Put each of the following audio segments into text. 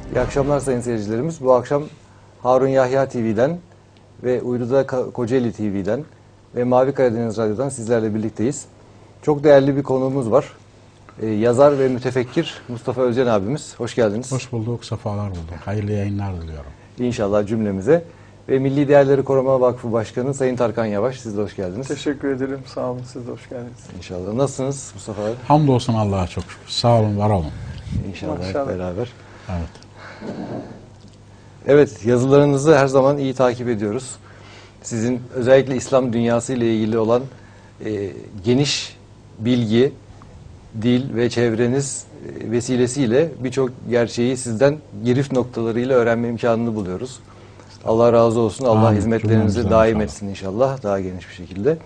İyi akşamlar sayın seyircilerimiz. Bu akşam Harun Yahya TV'den ve Uydu'da Kocaeli TV'den ve Mavi Karadeniz Radyo'dan sizlerle birlikteyiz. Çok değerli bir konuğumuz var. Yazar ve mütefekkir Mustafa Özcan abimiz. Hoş geldiniz. Hoş bulduk, sefalar bulduk. Hayırlı yayınlar diliyorum. İnşallah cümlemize. Ve Milli Değerleri Koruma Vakfı Başkanı Sayın Tarkan Yavaş. Siz de hoş geldiniz. Teşekkür ederim. Sağ olun. Siz de hoş geldiniz. İnşallah. Nasılsınız Mustafa abi? Hamdolsun Allah'a çok şükür. Sağ olun, var olun. İnşallah hep beraber. Evet. Evet, yazılarınızı her zaman iyi takip ediyoruz. Sizin özellikle İslam dünyası ile ilgili olan geniş bilgi, dil ve çevreniz vesilesiyle birçok gerçeği sizden girift noktalarıyla öğrenme imkanını buluyoruz. Allah razı olsun. Allah Amin. hizmetlerinizi daim etsin inşallah. Daha geniş bir şekilde.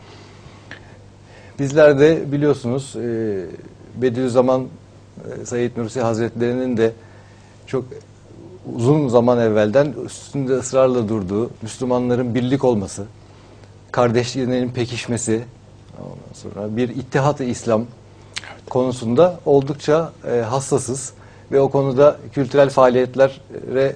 Bizler de biliyorsunuz Bediüzzaman Said Nursi Hazretleri'nin de çok uzun zaman evvelden üstünde ısrarla durduğu Müslümanların birlik olması, kardeşliğinin pekişmesi, ondan sonra bir İttihat-ı İslam konusunda oldukça hassasız ve o konuda kültürel faaliyetlere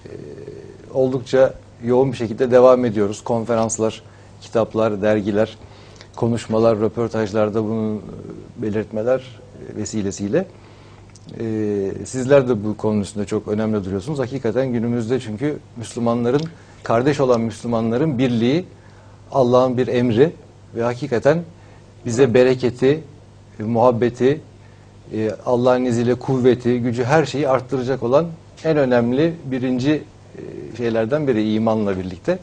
oldukça yoğun bir şekilde devam ediyoruz. Konferanslar, kitaplar, dergiler, konuşmalar, röportajlarda bunun belirtmeler vesilesiyle. Sizler de bu konu üstünde çok önemli duruyorsunuz. Hakikaten günümüzde çünkü Müslümanların, kardeş olan Müslümanların birliği Allah'ın bir emri ve hakikaten bize bereketi, muhabbeti, Allah'ın izniyle kuvveti, gücü, her şeyi arttıracak olan en önemli birinci şeylerden biri imanla birlikte.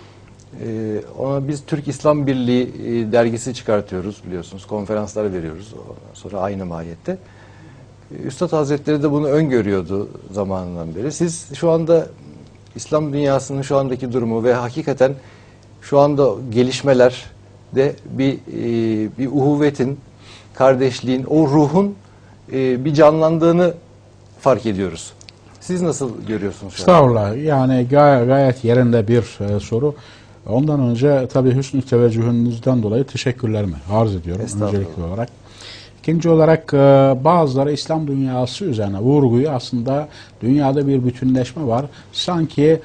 Ona biz Türk İslam Birliği dergisi çıkartıyoruz biliyorsunuz. Konferanslar veriyoruz. Ondan sonra aynı mahiyette. Üstad Hazretleri de bunu öngörüyordu zamanından beri. Siz şu anda İslam dünyasının şu andaki durumu ve hakikaten şu anda gelişmeler de bir uhuvvetin, kardeşliğin, o ruhun bir canlandığını fark ediyoruz. Siz nasıl görüyorsunuz şu an? Estağfurullah. Yani gayet yerinde bir soru. Ondan önce tabii hüsnü teveccühünüzden dolayı teşekkürlerimi arz ediyorum öncelikli olarak. İkinci olarak bazıları İslam dünyası üzerine vurguyu aslında dünyada bir bütünleşme var. Sanki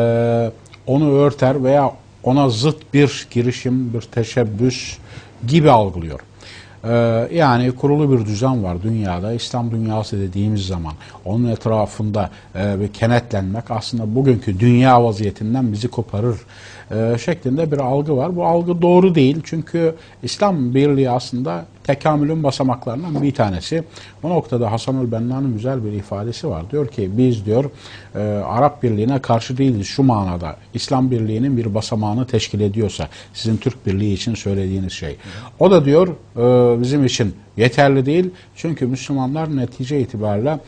onu örter veya ona zıt bir girişim, bir teşebbüs gibi algılıyor. Yani kurulu bir düzen var dünyada. İslam dünyası dediğimiz zaman onun etrafında bir kenetlenmek aslında bugünkü dünya vaziyetinden bizi koparır şeklinde bir algı var. Bu algı doğru değil. Çünkü İslam birliği aslında tekamülün basamaklarından bir tanesi. Bu noktada Hasanül Benna'nın güzel bir ifadesi var. Diyor ki biz diyor Arap Birliği'ne karşı değiliz şu manada. İslam Birliği'nin bir basamağını teşkil ediyorsa sizin Türk Birliği için söylediğiniz şey. O da diyor bizim için yeterli değil. Çünkü Müslümanlar netice itibariyle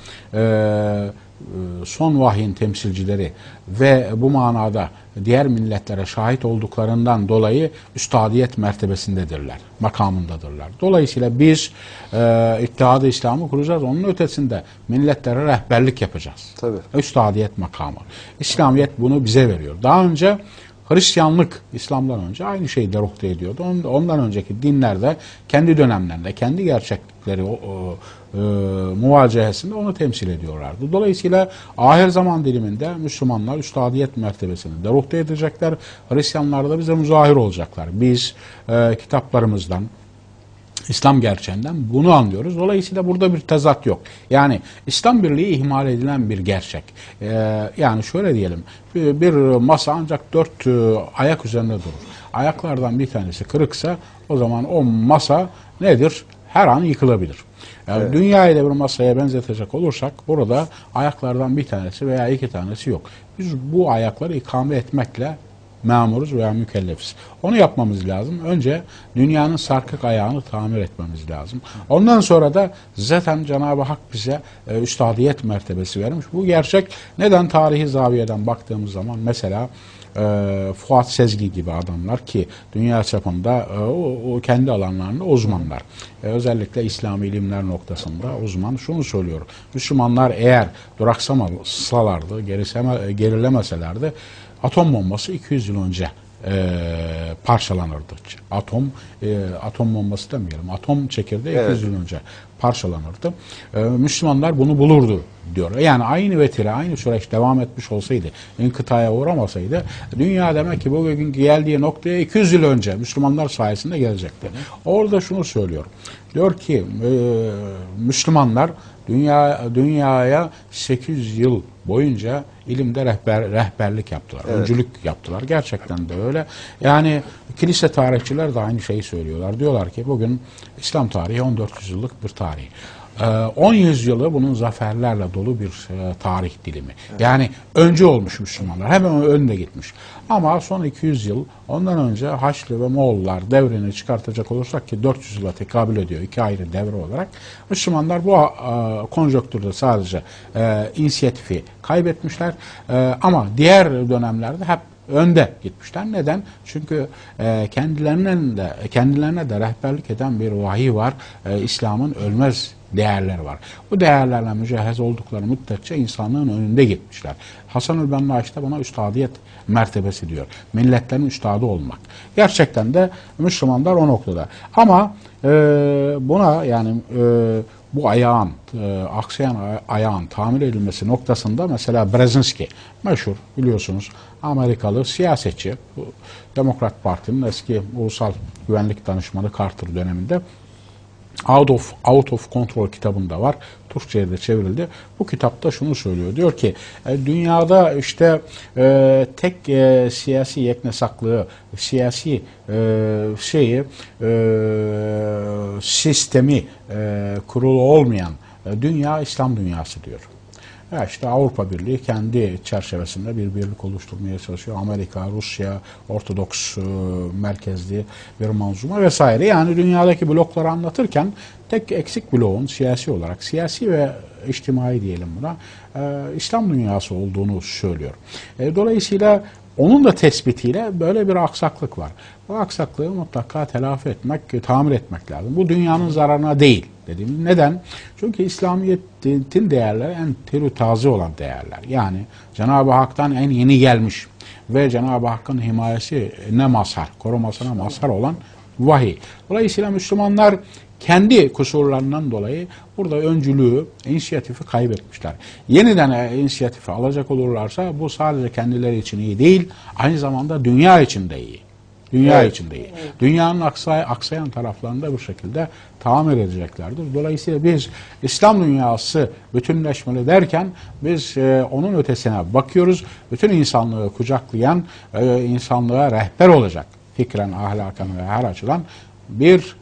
son vahyin temsilcileri ve bu manada diğer milletlere şahit olduklarından dolayı üstadiyet mertebesindedirler, makamındadırlar. Dolayısıyla biz İttihat-ı İslam'ı kuracağız. Onun ötesinde milletlere rehberlik yapacağız. Tabii. Üstadiyet makamı. İslamiyet bunu bize veriyor. Daha önce Hristiyanlık İslam'dan önce aynı şeyi deruhte ediyordu. Ondan önceki dinlerde kendi dönemlerinde, kendi gerçekleri muvacehesinde onu temsil ediyorlardı. Dolayısıyla ahir zaman diliminde Müslümanlar üstadiyet mertebesini deruhte edecekler. Hristiyanlar da bize müzahir olacaklar. Biz kitaplarımızdan, İslam gerçeğinden bunu anlıyoruz. Dolayısıyla burada bir tezat yok. Yani İslam birliği ihmal edilen bir gerçek. Yani şöyle diyelim, bir masa ancak 4 ayak üzerinde durur. Ayaklardan bir tanesi kırıksa o zaman o masa nedir? Her an yıkılabilir. Yani evet. Dünyayı da bir masaya benzetecek olursak burada ayaklardan bir tanesi veya 2 tanesi yok. Biz bu ayakları ikame etmekle memuruz veya mükellefiz. Onu yapmamız lazım. Önce dünyanın sarkık ayağını tamir etmemiz lazım. Ondan sonra da zaten Cenab-ı Hak bize üstadiyet mertebesi vermiş. Bu gerçek. Neden tarihi zaviyeden baktığımız zaman mesela Fuat Sezgi gibi adamlar ki dünya çapında o kendi alanlarında uzmanlar. Özellikle İslami ilimler noktasında uzman şunu söylüyor. Müslümanlar eğer duraksamasalardı, gerilemeselerdi atom bombası 200 yıl önce parçalanırdı. Atom bombası demeyelim. Atom çekirdeği 200 yıl önce parçalanırdı. Müslümanlar bunu bulurdu diyor. Yani aynı vetire, aynı süreç devam etmiş olsaydı, inkıtaya uğramasaydı, dünya demek ki bugün geldiği noktaya 200 yıl önce Müslümanlar sayesinde gelecekti. Orada şunu söylüyor. Diyor ki Müslümanlar dünyaya 800 yıl boyunca ilimde rehberlik yaptılar. Evet. Öncülük yaptılar. Gerçekten de öyle. Yani kilise tarihçiler de aynı şeyi söylüyorlar. Diyorlar ki bugün İslam tarihi 1400 yıllık bir tarih. 10 yüzyılı bunun zaferlerle dolu bir tarih dilimi. Evet. Yani öncü olmuş Müslümanlar. Hemen önde gitmiş. Ama son 200 yıl ondan önce Haçlı ve Moğollar devrini çıkartacak olursak ki 400 yıla tekabül ediyor. 2 ayrı devre olarak. Müslümanlar bu konjonktürde sadece inisiyatifi kaybetmişler. Ama diğer dönemlerde hep önde gitmişler. Neden? Çünkü kendilerine de rehberlik eden bir vahiy var. İslam'ın ölmez değerleri var. Bu değerlerle mücehhez oldukları müddetçe insanlığın önünde gitmişler. Hasan-ül Benna işte buna üstadiyet mertebesi diyor. Milletlerin üstadı olmak. Gerçekten de Müslümanlar o noktada. Ama buna yani bu ayağın, aksayan ayağın tamir edilmesi noktasında mesela Brzezinski meşhur biliyorsunuz Amerikalı siyasetçi. Bu Demokrat Parti'nin eski ulusal güvenlik danışmanı Carter döneminde Out of Control kitabında var. Türkçe'ye de çevrildi. Bu kitapta şunu söylüyor. Diyor ki dünyada işte tek siyasi yeknesaklığı, siyasi sistemi kurulu olmayan dünya İslam dünyası diyor. Ya işte Avrupa Birliği kendi çerçevesinde bir birlik oluşturmaya çalışıyor. Amerika, Rusya, Ortodoks merkezli bir manzuma vesaire. Yani dünyadaki blokları anlatırken tek eksik bloğun siyasi olarak, siyasi ve içtimai diyelim buna, İslam dünyası olduğunu söylüyor. Dolayısıyla onun da tespitiyle böyle bir aksaklık var. Bu aksaklığı mutlaka telafi etmek, tamir etmek lazım. Bu dünyanın zararına değil dediğim. Neden? Çünkü İslamiyet'in değerleri en terü taze olan değerler. Yani Cenab-ı Hak'tan en yeni gelmiş ve Cenab-ı Hakk'ın himayesine mazhar, korumasına mazhar olan vahiy. Dolayısıyla Müslümanlar kendi kusurlarından dolayı burada öncülüğü, inisiyatifi kaybetmişler. Yeniden inisiyatifi alacak olurlarsa bu sadece kendileri için iyi değil, aynı zamanda dünya için de iyi. Dünya için de iyi. Dünyanın aksayan taraflarını da bu şekilde tamir edeceklerdir. Dolayısıyla biz İslam dünyası bütünleşmeli derken biz onun ötesine bakıyoruz. Bütün insanlığı kucaklayan, insanlığa rehber olacak fikren, ahlaken ve her açıdan bir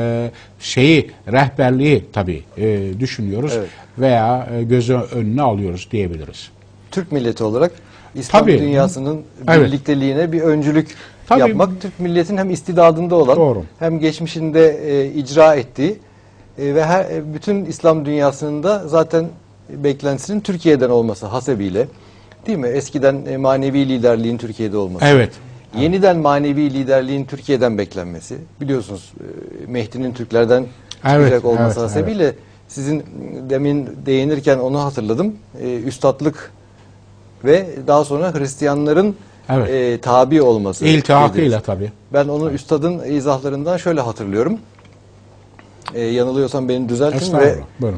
rehberliği tabii düşünüyoruz veya gözü önüne alıyoruz diyebiliriz. Türk milleti olarak İslam dünyasının birlikteliğine bir öncülük yapmak, Türk milletin hem istidadında olan hem geçmişinde icra ettiği ve bütün İslam dünyasının da zaten beklentisinin Türkiye'den olması hasebiyle, değil mi? Eskiden manevi liderliğin Türkiye'de olması. Evet. Yeniden manevi liderliğin Türkiye'den beklenmesi. Biliyorsunuz Mehdi'nin Türklerden çıkacak olması hasebiyle sizin demin değinirken onu hatırladım. Üstatlık ve daha sonra Hristiyanların tabi olması. İltihakıyla tabii. Ben onu üstadın izahlarından şöyle hatırlıyorum. Yanılıyorsam beni düzeltin ve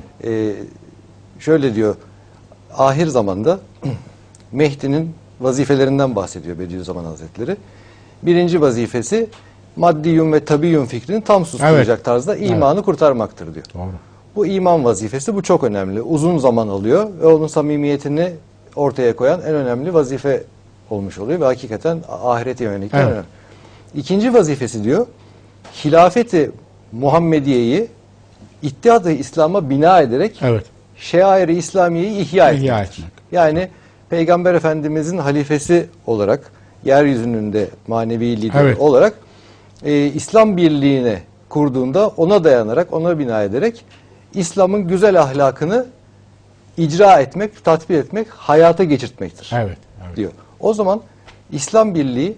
şöyle diyor. Ahir zamanda Mehdi'nin vazifelerinden bahsediyor Bediüzzaman Hazretleri. Birinci vazifesi maddiyun ve tabiyyun fikrini tam susturacak tarzda imanı kurtarmaktır diyor. Doğru. Bu iman vazifesi, bu çok önemli. Uzun zaman alıyor ve onun samimiyetini ortaya koyan en önemli vazife olmuş oluyor ve hakikaten ahirete yönelik önemli. İkinci vazifesi diyor, hilafeti Muhammediye'yi İttihat-ı İslam'a bina ederek şeair-i İslamiye'yi ihya etmek. Yani Peygamber Efendimizin halifesi olarak, yeryüzünün de manevi lideri olarak İslam birliğini kurduğunda ona dayanarak, ona bina ederek İslam'ın güzel ahlakını icra etmek, tatbik etmek, hayata geçirtmektir diyor. O zaman İslam birliği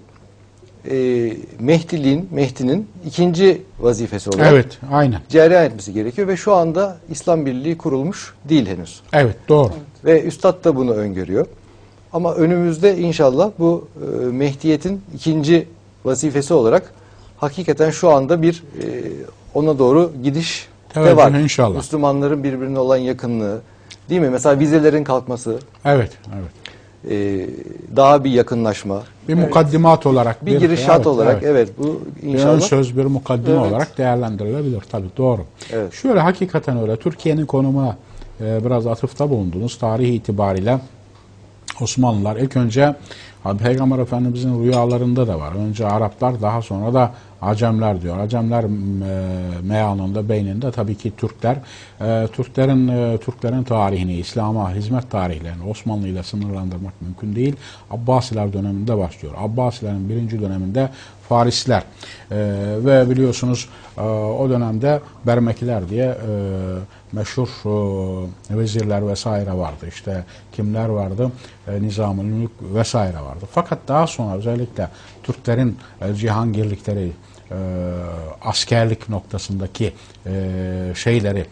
Mehdi'nin ikinci vazifesi olarak cereyan etmesi gerekiyor ve şu anda İslam birliği kurulmuş değil henüz. Evet, doğru. Ve Üstad da bunu öngörüyor. Ama önümüzde inşallah bu Mehdiyet'in ikinci vazifesi olarak hakikaten şu anda bir ona doğru gidiş Teveccüh var. inşallah. Müslümanların birbirine olan yakınlığı, değil mi? Mesela vizelerin kalkması, Evet, evet. daha bir yakınlaşma, Bir mukaddimat olarak. bir girişat evet, olarak, evet. bu Bir ön inşallah. söz, bir mukaddime Evet. olarak değerlendirilebilir. Tabii doğru. Evet. Şöyle hakikaten öyle. Türkiye'nin konumuna biraz atıfta bulundunuz. Tarih itibariyle Osmanlılar ilk önce Peygamber Efendimizin rüyalarında da var. Önce Araplar, daha sonra da Acemler diyor. Acemler meyanında, beyninde tabii ki Türkler. Türklerin tarihini, İslam'a hizmet tarihlerini Osmanlı ile sınırlandırmak mümkün değil. Abbasiler döneminde başlıyor. Abbasilerin birinci döneminde Farisler ve biliyorsunuz o dönemde Bermekiler diye meşhur vezirler vesaire vardı. İşte kimler vardı? Nizam-ı Mülk vesaire vardı. Fakat daha sonra özellikle Türklerin cihangirlikleri, askerlik noktasındaki şeyleri,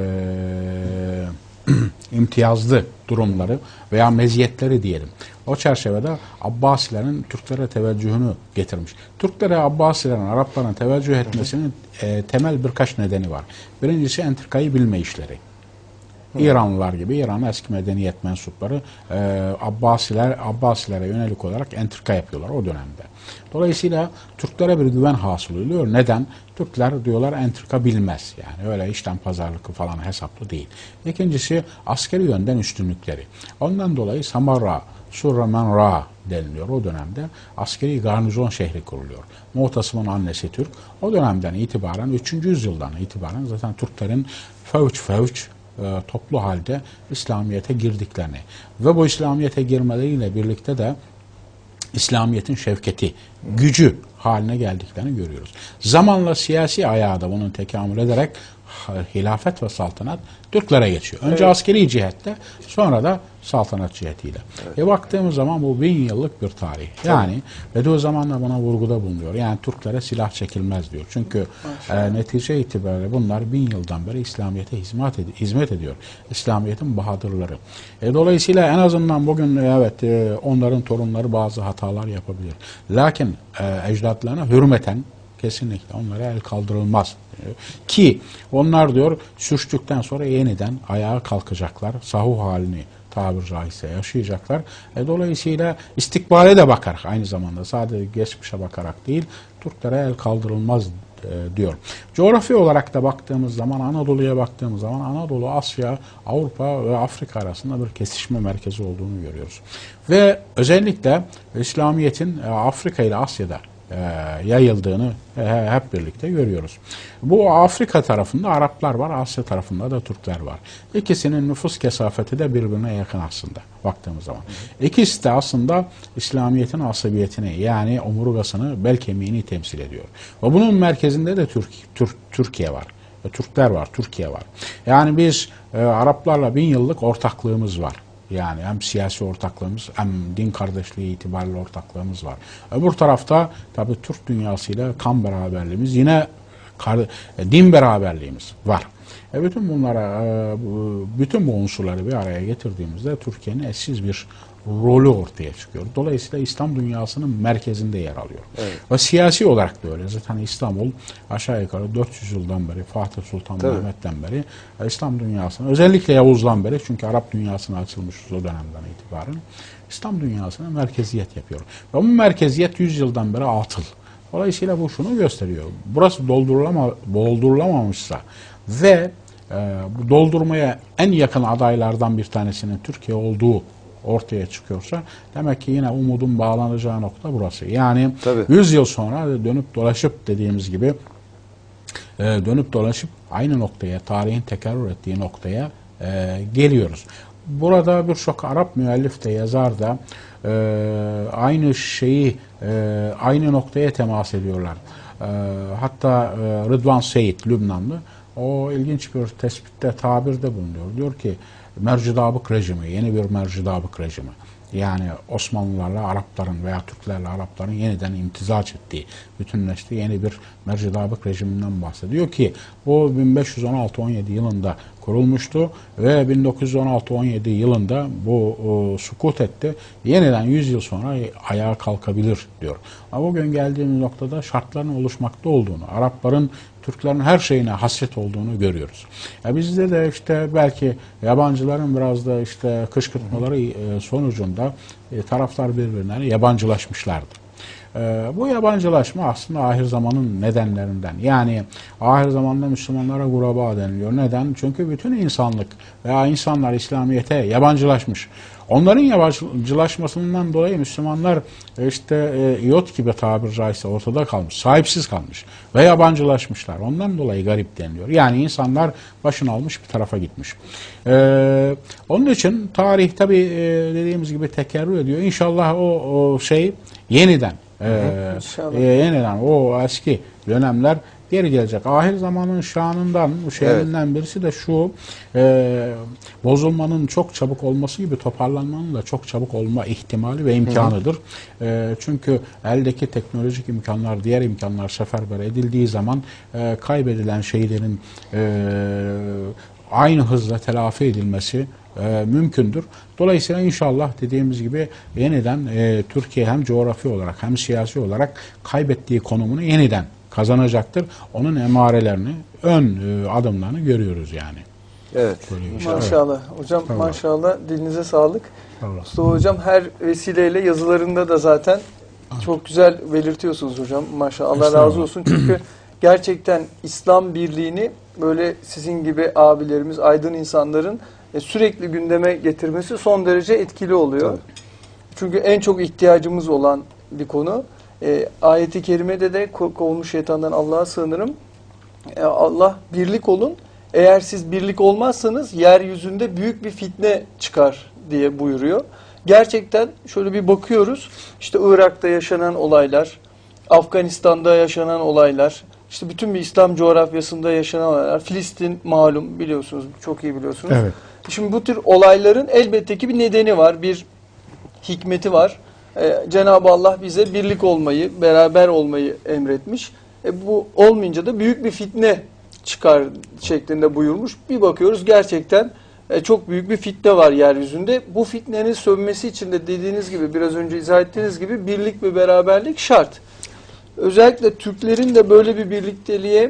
imtiyazlı durumları veya meziyetleri diyelim. O çerçevede Abbasilerin Türklere teveccühünü getirmiş. Türklere Abbasilerin, Arapların teveccüh etmesinin temel birkaç nedeni var. Birincisi entrikayı bilme işleri. İranlılar gibi, İran'ın eski medeniyet mensupları Abbasilere yönelik olarak entrika yapıyorlar o dönemde. Dolayısıyla Türklere bir güven hasıl oluyor. Neden? Türkler diyorlar entrika bilmez. Yani öyle işten pazarlıkı falan hesaplı değil. İkincisi askeri yönden üstünlükleri. Ondan dolayı Samarra, Surra Menra deniliyor o dönemde. Askeri garnizon şehri kuruluyor. Mu'tasım'ın annesi Türk. O dönemden itibaren 3. yüzyıldan itibaren zaten Türklerin fevç toplu halde İslamiyet'e girdiklerini ve bu İslamiyet'e girmeleriyle birlikte de İslamiyet'in şevketi, gücü haline geldiklerini görüyoruz. Zamanla siyasi ayağı da bunun tekamül ederek hilafet ve saltanat Türklere geçiyor. Önce askeri cihette, sonra da saltanat cihetiyle. Baktığımız zaman bu 1000 yıllık bir tarih. Yani Bediüzzaman da buna vurguda bulunuyor. Yani Türklere silah çekilmez diyor. Çünkü netice itibariyle bunlar 1000 yıldan beri İslamiyet'e hizmet ediyor. İslamiyet'in bahadırları. Dolayısıyla en azından bugün onların torunları bazı hatalar yapabilir. Lakin ecdatlarına hürmeten kesinlikle onlara el kaldırılmaz. Ki onlar diyor sürçtükten sonra yeniden ayağa kalkacaklar. Sahuh halini tabir caizse yaşayacaklar. Dolayısıyla istikbale de bakarak aynı zamanda sadece geçmişe bakarak değil Türklere el kaldırılmaz diyor. Coğrafi olarak da baktığımız zaman Anadolu'ya baktığımız zaman Anadolu, Asya, Avrupa ve Afrika arasında bir kesişme merkezi olduğunu görüyoruz. Ve özellikle İslamiyet'in Afrika ile Asya'da yayıldığını hep birlikte görüyoruz. Bu Afrika tarafında Araplar var, Asya tarafında da Türkler var. İkisinin nüfus kesafeti de birbirine yakın aslında baktığımız zaman. İkisi de aslında İslamiyet'in asabiyetini yani omurgasını, bel kemiğini temsil ediyor. Ve bunun merkezinde de Türkiye var. Türkler var, Türkiye var. Yani biz Araplarla 1000 yıllık ortaklığımız var. Yani hem siyasi ortaklığımız hem din kardeşliği itibariyle ortaklığımız var. Öbür tarafta tabii Türk dünyasıyla kan beraberliğimiz, yine din beraberliğimiz var. Bütün bu unsurları bir araya getirdiğimizde Türkiye'nin eşsiz bir rolü ortaya çıkıyor. Dolayısıyla İslam dünyasının merkezinde yer alıyor. Evet. Ve siyasi olarak da öyle. Zaten İstanbul aşağı yukarı 400 yıldan beri, Fatih Sultan Mehmet'ten beri İslam dünyasının, özellikle Yavuz'dan beri, çünkü Arap dünyasına açılmışız o dönemden itibaren, İslam dünyasına merkeziyet yapıyor. Ve bu merkeziyet 100 yıldan beri atıl. Dolayısıyla bu şunu gösteriyor. Burası doldurulamamışsa ve bu doldurmaya en yakın adaylardan bir tanesinin Türkiye olduğu ortaya çıkıyorsa demek ki yine umudun bağlanacağı nokta burası. Yani 100 yıl sonra dönüp dolaşıp dediğimiz gibi dönüp dolaşıp aynı noktaya, tarihin tekerrür ettiği noktaya geliyoruz. Burada birçok Arap müellif de yazar da aynı şeyi aynı noktaya temas ediyorlar. Hatta Rıdvan Seyit Lübnanlı o ilginç bir tespitte, tabirde bulunuyor. Diyor ki mercidabık rejimi, yeni bir mercidabık rejimi. Yani Osmanlılarla Arapların veya Türklerle Arapların yeniden imtizaç ettiği, bütünleştiği yeni bir mercidabık rejiminden bahsediyor ki bu 1516-17 yılında kurulmuştu ve 1916-17 yılında bu sukut etti. Yeniden 100 yıl sonra ayağa kalkabilir diyor. Ama bugün geldiğimiz noktada şartların oluşmakta olduğunu, Arapların Türklerin her şeyine hasret olduğunu görüyoruz. Bizde de işte belki yabancıların biraz da işte kışkırtmaları sonucunda taraflar birbirine yabancılaşmışlardı. Bu yabancılaşma aslında ahir zamanın nedenlerinden. Yani ahir zamanda Müslümanlara guraba deniliyor. Neden? Çünkü bütün insanlık veya insanlar İslamiyet'e yabancılaşmış. Onların yabancılaşmasından dolayı Müslümanlar işte iot gibi tabiri caizse ortada kalmış, sahipsiz kalmış ve yabancılaşmışlar. Ondan dolayı garip deniliyor. Yani insanlar başını almış bir tarafa gitmiş. Onun için tarih tabi dediğimiz gibi tekerrür ediyor. İnşallah o şey yeniden yeniden o eski dönemler geri gelecek. Ahir zamanın şanından, şeyinden birisi de şu, bozulmanın çok çabuk olması gibi toparlanmanın da çok çabuk olma ihtimali ve imkanıdır. Çünkü eldeki teknolojik imkanlar, diğer imkanlar seferber edildiği zaman kaybedilen şeylerin aynı hızla telafi edilmesi mümkündür. Dolayısıyla inşallah dediğimiz gibi yeniden Türkiye hem coğrafi olarak hem siyasi olarak kaybettiği konumunu yeniden kazanacaktır. Onun emarelerini, ön adımlarını görüyoruz yani. Evet. Maşallah. Hocam maşallah dilinize sağlık. Mustafa Hocam her vesileyle yazılarında da zaten çok güzel belirtiyorsunuz hocam. Maşallah. Allah razı olsun. Çünkü gerçekten İslam birliğini böyle sizin gibi abilerimiz, aydın insanların sürekli gündeme getirmesi son derece etkili oluyor. Tabii. Çünkü en çok ihtiyacımız olan bir konu. Ayet-i kerimede de kovulmuş şeytandan Allah'a sığınırım. Allah birlik olun. Eğer siz birlik olmazsanız yeryüzünde büyük bir fitne çıkar diye buyuruyor. Gerçekten şöyle bir bakıyoruz. İşte Irak'ta yaşanan olaylar, Afganistan'da yaşanan olaylar, işte bütün bir İslam coğrafyasında yaşanan olaylar, Filistin malum biliyorsunuz, çok iyi biliyorsunuz. Evet. Şimdi bu tür olayların elbette ki bir nedeni var, bir hikmeti var. Cenab-ı Allah bize birlik olmayı, beraber olmayı emretmiş. Bu olmayınca da büyük bir fitne çıkar şeklinde buyurmuş. Bir bakıyoruz gerçekten çok büyük bir fitne var yeryüzünde. Bu fitnenin sönmesi için de dediğiniz gibi, biraz önce izah ettiğiniz gibi birlik ve beraberlik şart. Özellikle Türklerin de böyle bir birlikteliğe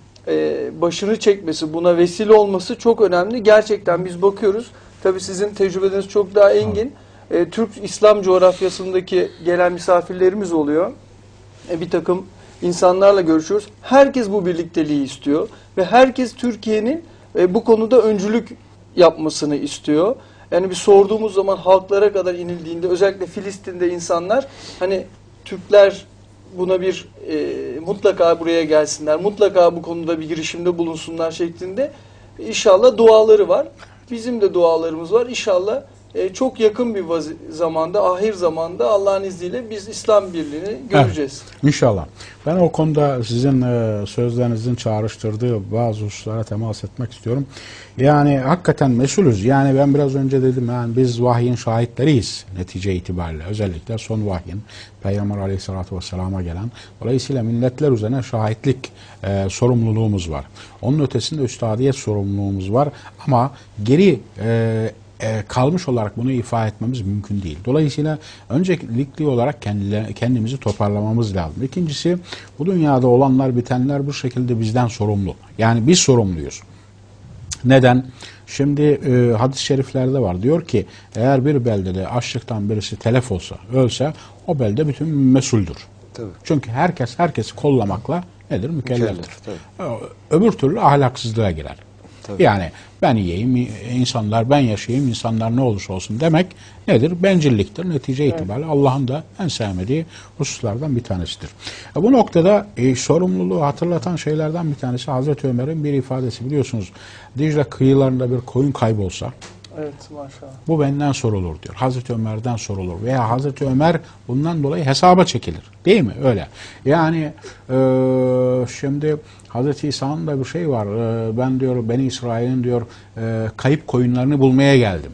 başını çekmesi, buna vesile olması çok önemli. Gerçekten biz bakıyoruz. Tabii sizin tecrübeleriniz çok daha engin. Türk İslam coğrafyasındaki gelen misafirlerimiz oluyor. Bir takım insanlarla görüşüyoruz. Herkes bu birlikteliği istiyor ve herkes Türkiye'nin bu konuda öncülük yapmasını istiyor. Yani bir sorduğumuz zaman halklara kadar inildiğinde, özellikle Filistin'de insanlar hani Türkler buna bir mutlaka buraya gelsinler, mutlaka bu konuda bir girişimde bulunsunlar şeklinde inşallah duaları var. Bizim de dualarımız var. İnşallah çok yakın bir zamanda, ahir zamanda Allah'ın izniyle biz İslam birliğini göreceğiz. Evet, İnşallah. Ben o konuda sizin sözlerinizin çağrıştırdığı bazı hususlara temas etmek istiyorum. Yani hakikaten mesulüz. Yani ben biraz önce dedim, yani biz vahyin şahitleriyiz netice itibariyle. Özellikle son vahyin Peygamber Aleyhisselatü Vesselam'a gelen. Dolayısıyla milletler üzerine şahitlik sorumluluğumuz var. Onun ötesinde üstadiyet sorumluluğumuz var. Ama geri kalmış olarak bunu ifade etmemiz mümkün değil. Dolayısıyla öncelikli olarak kendimizi toparlamamız lazım. İkincisi, bu dünyada olanlar bitenler bu şekilde bizden sorumlu. Yani biz sorumluyuz. Neden? Şimdi hadis-i şeriflerde var. Diyor ki eğer bir beldede açlıktan birisi telef olsa, ölse o belde bütün mesuldür. Tabii. Çünkü herkesi kollamakla nedir? Mükelleftir. Öbür türlü ahlaksızlığa girer. Tabii. Yani ben yiyeyim, insanlar ben yaşayayım, insanlar ne olursa olsun demek nedir? Bencilliktir. Netice itibariyle Allah'ın da en sevmediği hususlardan bir tanesidir. Bu noktada sorumluluğu hatırlatan şeylerden bir tanesi Hazreti Ömer'in bir ifadesi, biliyorsunuz. Dicle kıyılarında bir koyun kaybolsa, evet, maşallah, bu benden sorulur diyor. Hazreti Ömer'den sorulur. Veya Hazreti Ömer bundan dolayı hesaba çekilir. Değil mi? Öyle. Yani şimdi Hazreti İsa'nın da bir şey var. Ben diyor Beni İsrail'in diyor kayıp koyunlarını bulmaya geldim.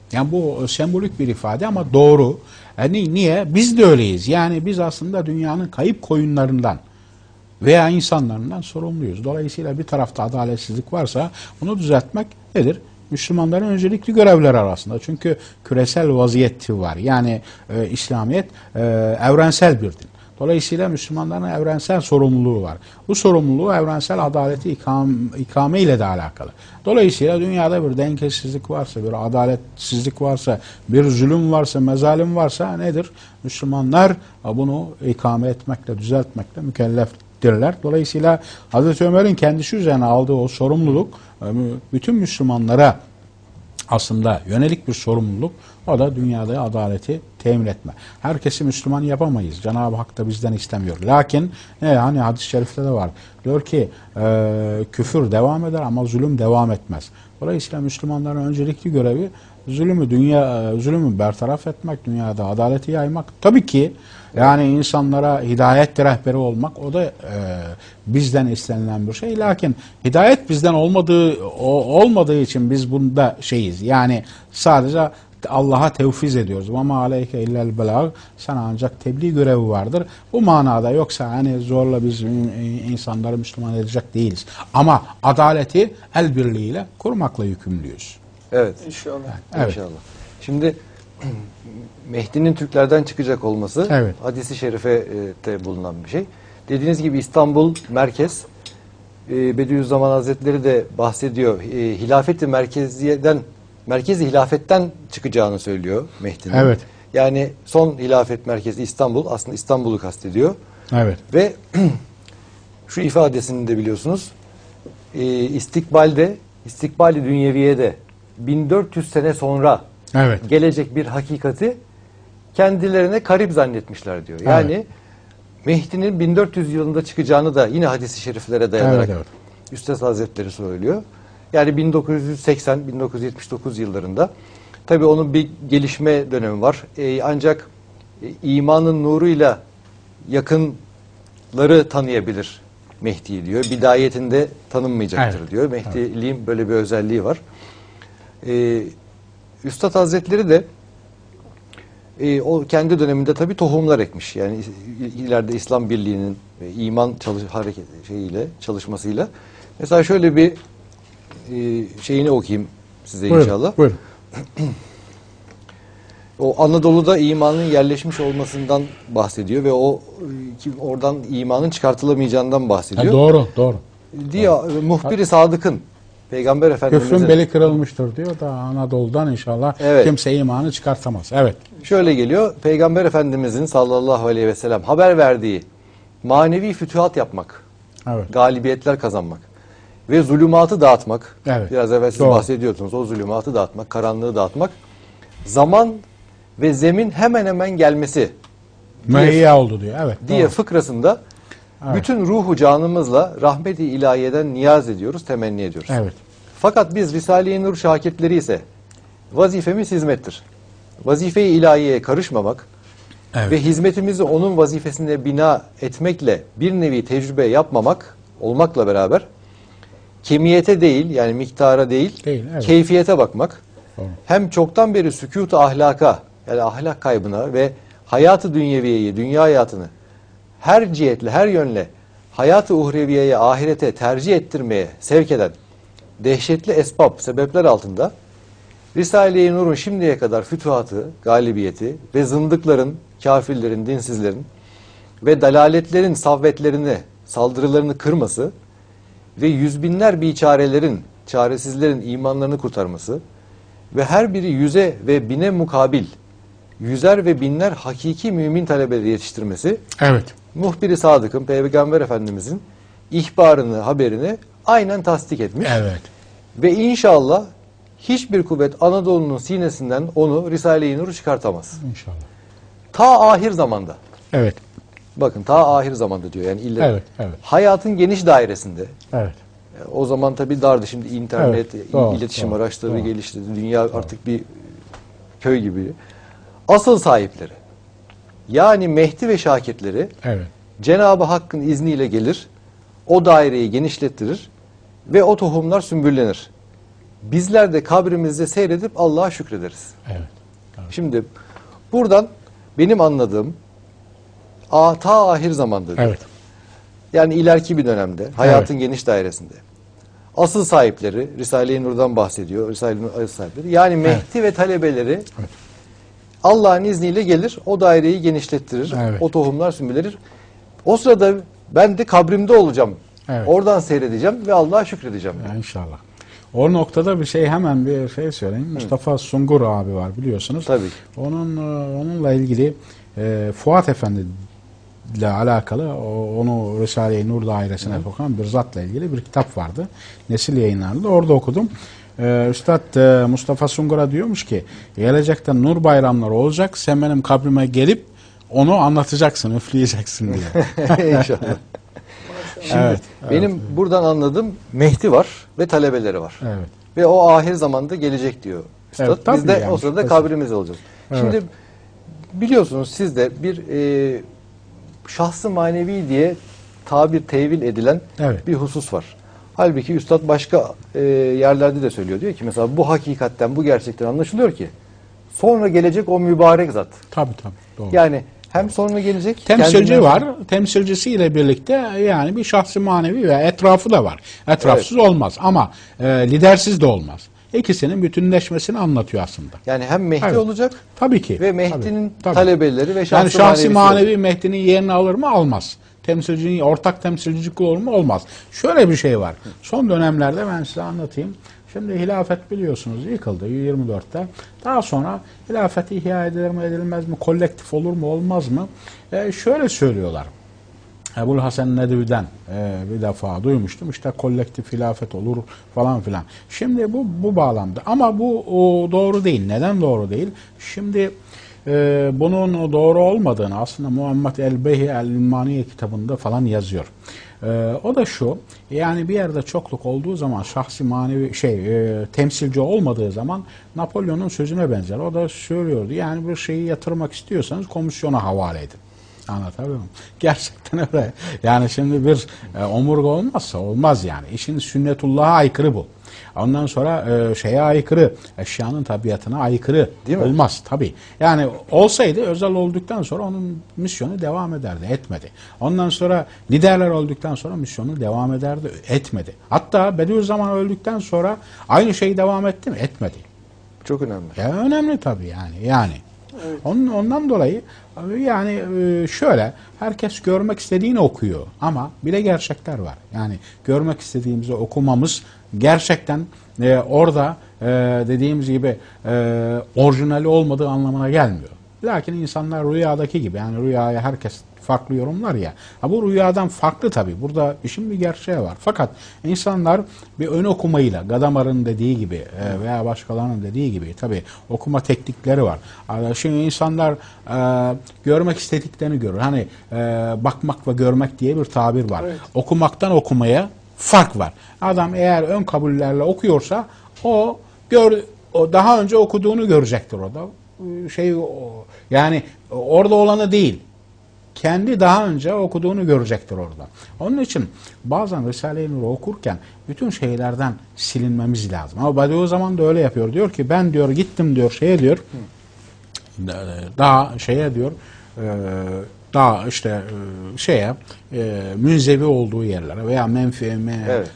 Yani bu sembolik bir ifade ama doğru. Niye? Biz de öyleyiz. Yani biz aslında dünyanın kayıp koyunlarından veya insanlarından sorumluyuz. Dolayısıyla bir tarafta adaletsizlik varsa bunu düzeltmek nedir? Müslümanların öncelikli görevleri arasında. Çünkü küresel vaziyeti var. Yani İslamiyet evrensel bir din. Dolayısıyla Müslümanların evrensel sorumluluğu var. Bu sorumluluğu evrensel adaleti ikame ile de alakalı. Dolayısıyla dünyada bir dengesizlik varsa, bir adaletsizlik varsa, bir zulüm varsa, mezalim varsa nedir? Müslümanlar bunu ikame etmekle, düzeltmekle mükelleftirler. Dolayısıyla Hazreti Ömer'in kendisi üzerine aldığı o sorumluluk bütün Müslümanlara aslında yönelik bir sorumluluk. O da dünyada adaleti temin etme. Herkesi Müslüman yapamayız. Cenab-ı Hak da bizden istemiyor. Lakin hani hadis-i şerifte de var. Diyor ki küfür devam eder ama zulüm devam etmez. Dolayısıyla Müslümanların öncelikli görevi zulümü bertaraf etmek, dünyada adaleti yaymak. Tabii ki yani insanlara hidayet rehberi olmak o da bizden istenilen bir şey. Lakin hidayet bizden olmadığı için biz bunda şeyiz. Yani sadece Allah'a tevfiz ediyoruz. Ve ma aleyke illel belag. Sana ancak tebliğ görevi vardır. Bu manada yoksa hani zorla biz insanları Müslüman edecek değiliz. Ama adaleti el birliğiyle kurmakla yükümlüyüz. Evet. İnşallah. Evet. İnşallah. Şimdi Mehdi'nin Türklerden çıkacak olması Evet. hadisi şerifte bulunan bir şey. Dediğiniz gibi İstanbul merkez. Bediüzzaman Hazretleri de bahsediyor. Hilafeti merkezi hilafetten çıkacağını söylüyor Mehdi'nin. Evet. Yani son hilafet merkezi İstanbul. Aslında İstanbul'u kastediyor. Evet. Ve şu ifadesini de biliyorsunuz. İstikbali dünyeviye 1400 sene sonra Evet. gelecek bir hakikati kendilerine karip zannetmişler diyor. Yani Evet. Mehdi'nin 1400 yılında çıkacağını da yine hadis-i şeriflere dayanarak Evet, evet. Üstad Hazretleri söylüyor. Yani 1980-1979 yıllarında. Tabii onun bir gelişme dönemi var. Ancak imanın nuruyla yakınları tanıyabilir Mehdi'yi diyor. Bidayetinde tanınmayacaktır Evet. diyor. Mehdiliğin böyle bir özelliği var. Üstad Hazretleri de o kendi döneminde tabii tohumlar ekmiş. Yani ileride İslam Birliği'nin iman çalışmasıyla. Mesela şöyle bir şeyini okuyayım size inşallah. Buyurun. O Anadolu'da imanın yerleşmiş olmasından bahsediyor ve oradan imanın çıkartılamayacağından bahsediyor. Doğru. Diyor muhbir-i sadıkın Peygamber Efendimiz'in Küfrün beli kırılmıştır diyor da Anadolu'dan inşallah kimse imanı çıkartamaz. Evet. Şöyle geliyor. Peygamber Efendimiz'in sallallahu aleyhi ve sellem haber verdiği manevi fütühat yapmak, Evet. galibiyetler kazanmak ve zulümatı dağıtmak. Evet. Biraz evvel siz bahsediyordunuz. O zulümatı dağıtmak, karanlığı dağıtmak. Zaman ve zemin hemen hemen gelmesi Müheyya oldu diyor. Evet. diye fıkrasında Evet. bütün ruhu canımızla rahmet-i ilahiyeden niyaz ediyoruz, temenni ediyoruz. Evet. Fakat biz Risale-i Nur şakirtleri ise vazifemiz hizmettir. Vazife-i ilahiyeye karışmamak Evet. ve hizmetimizi onun vazifesine bina etmekle bir nevi tecrübe yapmamak olmakla beraber kemiyete değil yani miktara değil, Evet. keyfiyete bakmak Doğru. hem çoktan beri sükût-u ahlaka yani ahlak kaybına ve hayatı dünyeviyeyi, dünya hayatını her cihetle, her yönle hayat-ı uhreviyeye, ahirete tercih ettirmeye sevk eden dehşetli esbab, sebepler altında Risale-i Nur'un şimdiye kadar fütuhatı, galibiyeti ve zındıkların, kafirlerin, dinsizlerin ve dalaletlerin savvetlerini, saldırılarını kırması ve yüz binler biçarelerin, çaresizlerin imanlarını kurtarması ve her biri yüze ve bine mukabil yüzer ve binler hakiki mümin talebeleri yetiştirmesi Evet. muhbir-i sadıkın, Peygamber Efendimizin ihbarını, haberini aynen tasdik etmiş. Evet. Ve inşallah hiçbir kuvvet Anadolu'nun sinesinden onu Risale-i Nur'u çıkartamaz. İnşallah. Ta ahir zamanda. Evet. Bakın ta ahir zamanda diyor. Yani Evet. Evet. hayatın geniş dairesinde. Evet. O zaman tabii dardı. Şimdi internet, Evet, doğru, iletişim doğru, araçları doğru. gelişti. Dünya artık bir köy gibi. Asıl sahipleri yani Mehdi ve şakirtleri Evet. Cenab-ı Hakk'ın izniyle gelir. O daireyi genişlettirir ve o tohumlar sümbüllenir. Bizler de kabrimizde seyredip Allah'a şükrederiz. Evet. Tabii. Şimdi buradan benim anladığım ta ahir zamanda diyor. Evet. Yani ileriki bir dönemde, hayatın geniş dairesinde. Asıl sahipleri, Risale-i Nur'dan bahsediyor. Risale-i Nur asıl sahipleri. Yani Mehdi ve talebeleri Allah'ın izniyle gelir, o daireyi genişlettirir. Evet. O tohumlar sümbülenir. O sırada ben de kabrimde olacağım. Evet. Oradan seyredeceğim ve Allah'a şükredeceğim. Ya inşallah. O noktada hemen bir şey söyleyeyim. Mustafa Sungur abi var biliyorsunuz. Tabii. Onunla ilgili Fuat Efendi ile alakalı onu Risale-i Nur dairesine sokan bir zatla ilgili bir kitap vardı. Nesil Yayınları'nda orada okudum. Üstad Mustafa Sungur'a diyormuş ki gelecekte nur bayramları olacak. Sen benim kabrime gelip onu anlatacaksın, üfleyeceksin diye. İnşallah. Şimdi Evet, benim buradan anladığım Mehdi var ve talebeleri var. Evet. Ve o ahir zamanda gelecek diyor Üstad. Evet, tabii Biz de yani, o sırada şüphesiz. kabrimizde olacağız. Evet. Şimdi biliyorsunuz siz de bir şahsı manevi diye tevil edilen Evet. bir husus var. Halbuki Üstad başka yerlerde de söylüyor. Diyor ki mesela bu hakikatten, bu gerçekten anlaşılıyor ki sonra gelecek o mübarek zat. Tabii doğru. Yani hem sonra gelecek Temsilci kendinden- var. Temsilcisiyle birlikte yani bir şahsi manevi ve etrafı da var. Etrafsız olmaz ama lidersiz de olmaz. İkisinin bütünleşmesini anlatıyor aslında. Yani hem Mehdi Evet. olacak Tabii ki. ve Mehdi'nin Tabii. talebeleri ve şahsi, Yani şahsi manevisi manevi olacak. Mehdi'nin yerini alır mı? Almaz. Temsilcinin ortak temsilcilik olur mu? Olmaz. Şöyle bir şey var. Son dönemlerde ben size anlatayım. Şimdi hilafet biliyorsunuz yıkıldı 24'te. Daha sonra hilafet ihya edilir mi edilmez mi? Kolektif olur mu olmaz mı? Şöyle söylüyorlar. Ebu'l Hasan Nedvi'den bir defa duymuştum. İşte kolektif hilafet olur falan filan. Şimdi bu bağlamda. Ama bu doğru değil. Neden doğru değil? Şimdi bunun doğru olmadığını aslında Muhammed el-Beyhi el-İlmaniye kitabında falan yazıyor. O da şu, yani bir yerde çokluk olduğu zaman şahsi manevi temsilci olmadığı zaman Napolyon'un sözüne benzer. O da söylüyordu. Yani bir şeyi yatırmak istiyorsanız komisyona havale edin. Anlatabiliyor muyum? Gerçekten öyle. Yani şimdi bir omurga olmazsa olmaz yani. İşin sünnetullah'a aykırı bu. Ondan sonra şeye aykırı, eşyanın tabiatına aykırı. Değil mi? Olmaz tabii. Yani olsaydı özel olduktan sonra onun misyonu devam ederdi, etmedi. Ondan sonra liderler olduktan sonra misyonu devam ederdi, etmedi. Hatta Bediüzzaman öldükten sonra aynı şey devam etti mi? Etmedi. Çok önemli. Ya önemli tabii yani. Evet. Ondan dolayı yani şöyle herkes görmek istediğini okuyor ama bir de gerçekler var. Yani görmek istediğimizi okumamız gerçekten orada dediğimiz gibi orijinali olmadığı anlamına gelmiyor. Lakin insanlar rüyadaki gibi yani rüyaya herkes farklı yorumlar ya. Bu rüyadan farklı tabii. Burada işin bir gerçeği var. Fakat insanlar bir ön okumayla Gadamar'ın dediği gibi veya başkalarının dediği gibi tabii okuma teknikleri var. Şimdi insanlar görmek istediklerini görür. Hani bakmak ve görmek diye bir tabir var. Evet. Okumaktan okumaya fark var. Adam eğer ön kabullerle okuyorsa o daha önce okuduğunu görecektir o da. Yani orada olanı değil. Kendi daha önce okuduğunu görecektir orada. Onun için bazen Risale-i Nur'u okurken bütün şeylerden silinmemiz lazım. Ama Bediüzzaman da öyle yapıyor. Diyor ki ben diyor gittim diyor daha diyor daha işte münzevi olduğu yerlere veya Evet.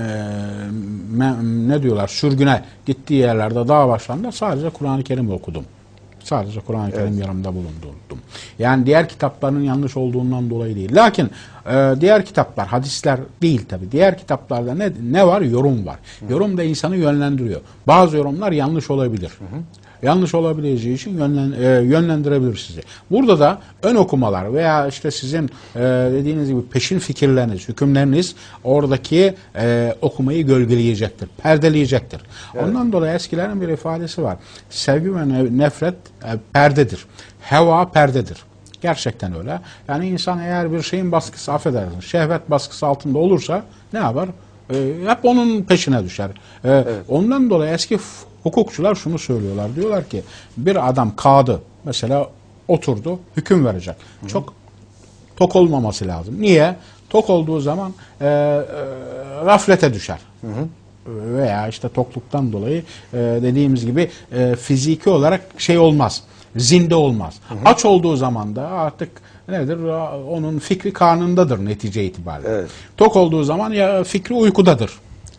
ne diyorlar sürgüne gittiği yerlerde dağ başlarında sadece Kur'an-ı Kerim okudum. Sadece Kur'an-ı Kerim yanımda bulundurdum. Yani diğer kitapların yanlış olduğundan dolayı değil. Lakin diğer kitaplar, hadisler değil tabi. Diğer kitaplarda ne var? Yorum var. Yorum da insanı yönlendiriyor. Bazı yorumlar yanlış olabilir. Yanlış olabileceği için yönlendirebilir sizi. Burada da ön okumalar veya işte sizin dediğiniz gibi peşin fikirleriniz, hükümleriniz oradaki okumayı gölgeleyecektir, perdeleyecektir. Evet. Ondan dolayı eskilerin bir ifadesi var. Sevgi ve nefret perdedir. Heva perdedir. Gerçekten öyle. Yani insan eğer bir şeyin baskısı, affedersin, şehvet baskısı altında olursa ne yapar? Hep onun peşine düşer. Evet. Ondan dolayı eski hukukçular şunu söylüyorlar. Diyorlar ki bir adam kadı mesela oturdu, hüküm verecek. Çok tok olmaması lazım. Niye? Tok olduğu zaman gaflete düşer. veya işte tokluktan dolayı dediğimiz gibi fiziki olarak şey olmaz. Zinde olmaz. Aç olduğu zaman da artık nedir? Onun fikri karnındadır netice itibariyle. Evet. Tok olduğu zaman ya fikri uykudadır.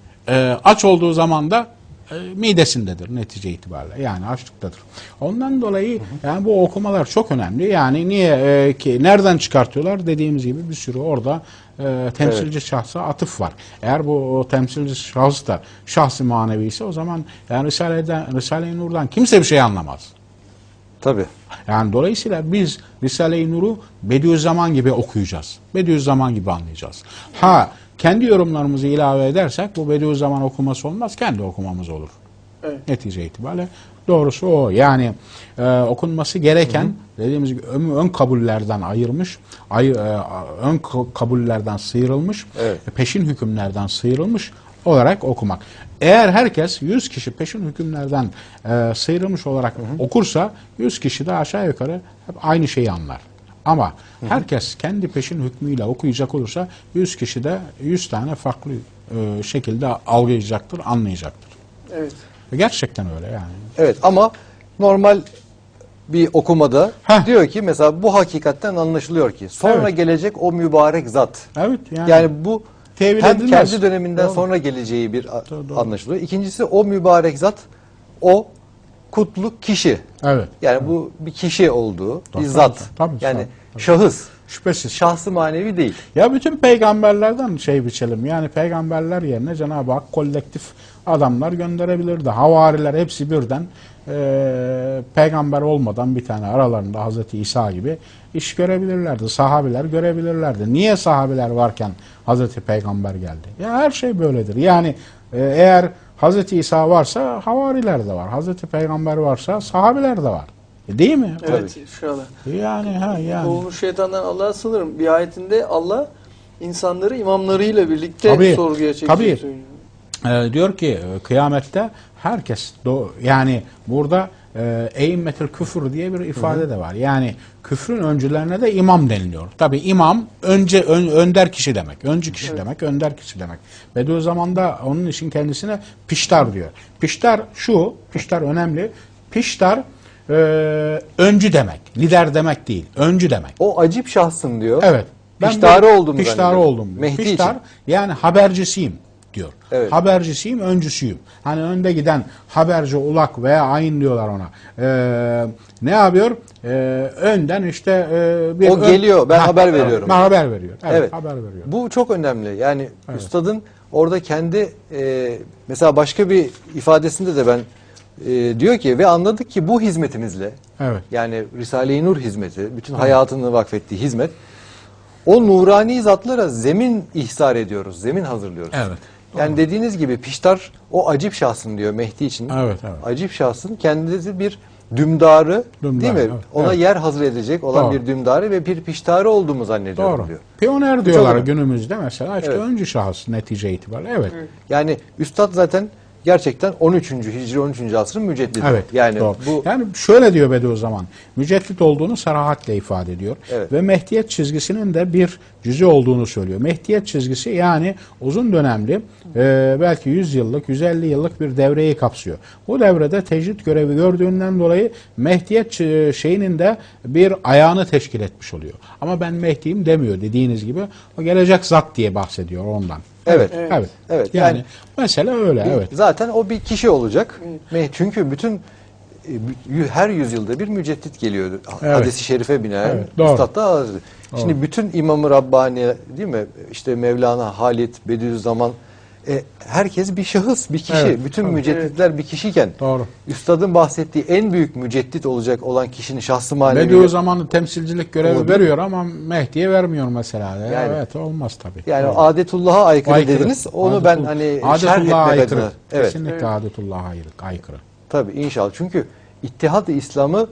Aç olduğu zaman da midesindedir netice itibariyle. Yani açlıktadır. Ondan dolayı yani bu okumalar çok önemli. Yani niye ki nereden çıkartıyorlar? Dediğimiz gibi bir sürü orada temsilci şahsa atıf var. Eğer bu o temsilci şahıs da şahsi manevi ise o zaman yani Risale-i Nur'dan kimse bir şey anlamaz. Tabii. Yani dolayısıyla biz Risale-i Nur'u Bediüzzaman gibi okuyacağız. Bediüzzaman gibi anlayacağız. Kendi yorumlarımızı ilave edersek bu Bediüzzaman okuması olmaz, kendi okumamız olur. Evet. Netice itibariyle doğrusu o. Yani okunması gereken dediğimiz gibi ön kabullerden ayırmış, ön kabullerden sıyrılmış, peşin hükümlerden sıyrılmış olarak okumak. Eğer herkes 100 kişi peşin hükümlerden sıyrılmış olarak okursa 100 kişi de aşağı yukarı hep aynı şeyi anlar. Ama herkes kendi peşin hükmüyle okuyacak olursa 100 kişi de 100 tane farklı şekilde algılayacaktır, anlayacaktır. Evet. Gerçekten öyle yani. Evet ama normal bir okumada diyor ki mesela bu hakikatten anlaşılıyor ki sonra gelecek o mübarek zat. Evet Yani bu tevil hem edilmez. kendi döneminden sonra geleceği bir anlaşılıyor. İkincisi o mübarek zat o kutluk kişi. Evet. Yani bu bir kişi olduğu, bir Tabii, zat. tabii, Yani tabii. şahıs. Şüphesiz. Şahsı manevi değil. Ya bütün peygamberlerden şey biçelim. Yani peygamberler yerine Cenab-ı Hak kolektif adamlar gönderebilirdi. Havariler hepsi birden peygamber olmadan bir tane aralarında Hazreti İsa gibi iş görebilirlerdi. Sahabiler görebilirlerdi. Niye sahabiler varken Hazreti Peygamber geldi? Ya her şey böyledir. Yani eğer Hazreti İsa varsa havariler de var. Hazreti Peygamber varsa sahabiler de var. Değil mi? Evet, inşallah. Yani. Kovulmuş şeytandan Allah'a sığınırım. Bir ayetinde Allah insanları imamlarıyla birlikte sorguya çekecek söylüyor. Diyor ki kıyamette herkes yani burada eimmetül küfür diye bir ifade de var. Yani küfrün öncülerine de imam deniliyor. Tabi imam önder kişi demek. Öncü kişi demek, önder kişi demek. Bediüzzaman'da onun için kendisine piştar diyor. Piştar önemli. Piştar öncü demek. Lider demek değil. Öncü demek. O acip şahsın diyor. Evet. Piştarı oldum. Piştarı oldum. Mehdi Piştar için. yani habercisiyim diyor. Evet. Habercisiyim, öncüsüyüm. Hani önde giden haberci, ulak veya ayin diyorlar ona. Ne yapıyor? Önden işte geliyor. Ben haber veriyorum. Ben haber veriyor. Evet. Haber veriyor. Bu çok önemli. Yani üstadın orada kendi mesela başka bir ifadesinde de ben diyor ki ve anladık ki bu hizmetimizle yani Risale-i Nur hizmeti, bütün hayatını vakfettiği hizmet o nurani zatlara zemin ihsar ediyoruz. Zemin hazırlıyoruz. Evet. Yani dediğiniz gibi piştar o acip şahsın diyor Mehdi için. Evet. Acip şahsın kendisi bir dümdarı değil mi? Evet. Ona yer hazır edecek olan bir dümdarı ve bir piştarı olduğumu zannediyorum diyor. Piyoner diyorlar günümüzde mesela. İşte öncü şahıs netice itibariyle. Evet. Yani üstad zaten gerçekten 13. Hicri 13. asrın müceddidi. Evet. Yani yani şöyle diyor Bediüzzaman. Müceddit olduğunu sarahatle ifade ediyor. Evet. Ve Mehdiyet çizgisinin de bir cüzü olduğunu söylüyor. Mehdiyet çizgisi yani uzun dönemli belki 100 yıllık, 150 yıllık bir devreyi kapsıyor. Bu devrede tecrid görevi gördüğünden dolayı Mehdiyet şeyinin de bir ayağını teşkil etmiş oluyor. Ama ben Mehdi'yim demiyor dediğiniz gibi. O gelecek zat diye bahsediyor ondan. Evet. Yani mesela öyle. Evet. Zaten o bir kişi olacak. Çünkü bütün her yüzyılda bir müceddit geliyor. Hadis-i şerife binaen. Üstad da şimdi bütün İmam-ı Rabbani değil mi? İşte Mevlana, Halit, Bediüzzaman herkes bir şahıs, bir kişi. Bütün mücedditler bir kişiyken üstadın bahsettiği en büyük müceddit olacak olan kişinin şahsı manevi. Bediüzzaman'ın temsilcilik görevi veriyor ama Mehdi'ye vermiyor mesela. Yani, evet olmaz tabii. Yani adetullah'a aykırı dediniz. Onu ben hani şerh etmek aykırı. adına. Evet. Kesinlikle adetullah'a aykırı. Tabii inşallah. Çünkü İttihad-ı İslam'ı